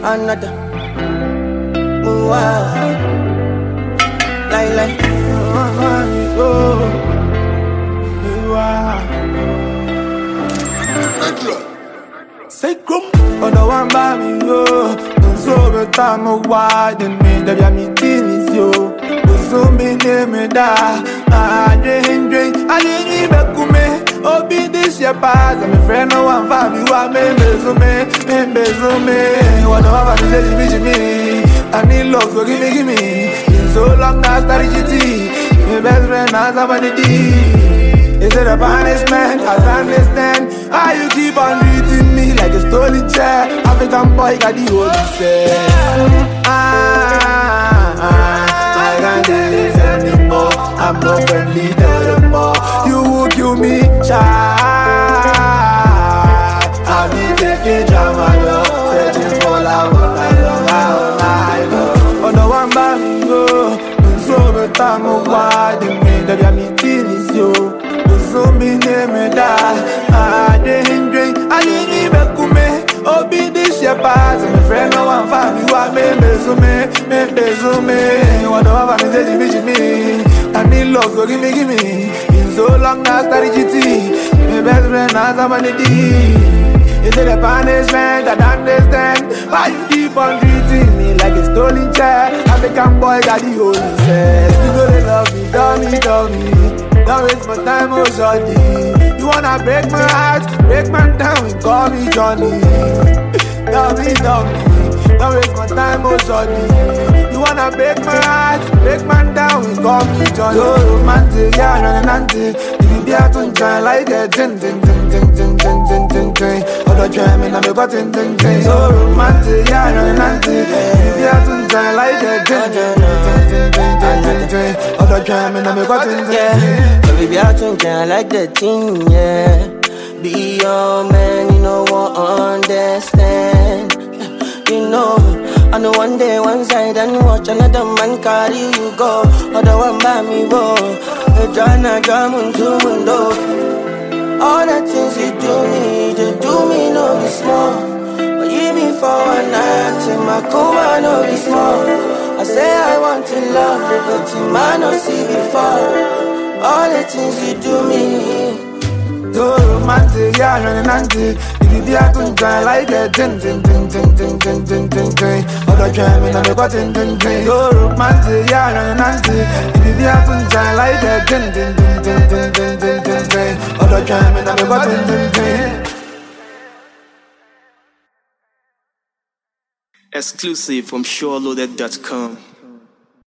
another. Wow. Like. Sacrum, on the one by me, yo. So the time of wide and me, that I'm eating yo. So me name me da. I drink, I didn't even come. Oh, be this your pass. I'm a friend, no one for me. What me, what I me. I need love, so give me. It's so long now, started GT. My best friend, now somebody D. Is it a punishment? I don't understand how you keep on treating me like a stolen chair. African boy got the whole set. I can't do this anymore. I'm not friendly anymore. You will kill me, child. I'll be taking drama, love, searching for love, I love. On the one by me, go. So the time of why they made that I'm eating is you. So me name me da. I didn't drink, I didn't even come. Oh, be this your pass. My friend, no one for me. What me, what do I say, me? I need love, so give me. Been so long now, started GT. My best friend, now somebody D. Is it a punishment? I don't understand why you keep on treating me like a stolen child. African boy got the holy set. You know they love me, dummy. Don't waste my time, oh shorty. You wanna break my heart, break my down and call me Johnny. Dummy. Don't waste my time, oh shorty. You wanna break my heart, break my down and call me Johnny. Yo, romantic, yeah, running. If you be out on try like a tin. Other jamming, I'm a tin. So romantic, yeah, running. If you be out on try like a tin. Other jamming, I'm a tin. Yeah. Baby, I think I like that thing, yeah. Be your man, you know what understand. You know, I know one day one side and watch another man carry you go. Other one by me, bro. You drum into window. All the things you do me no be small. But you be for one night, till my kuma no be small. I say I want to love, but you might not see before. All the things you do me. So romantic, yeah, running. If you be out on try like a tin. Other jamming, I'm a tin. So romantic, yeah, running. If you be out on try like a tin. Other jamming, I'm a tin. Exclusive from SureLoaded.com.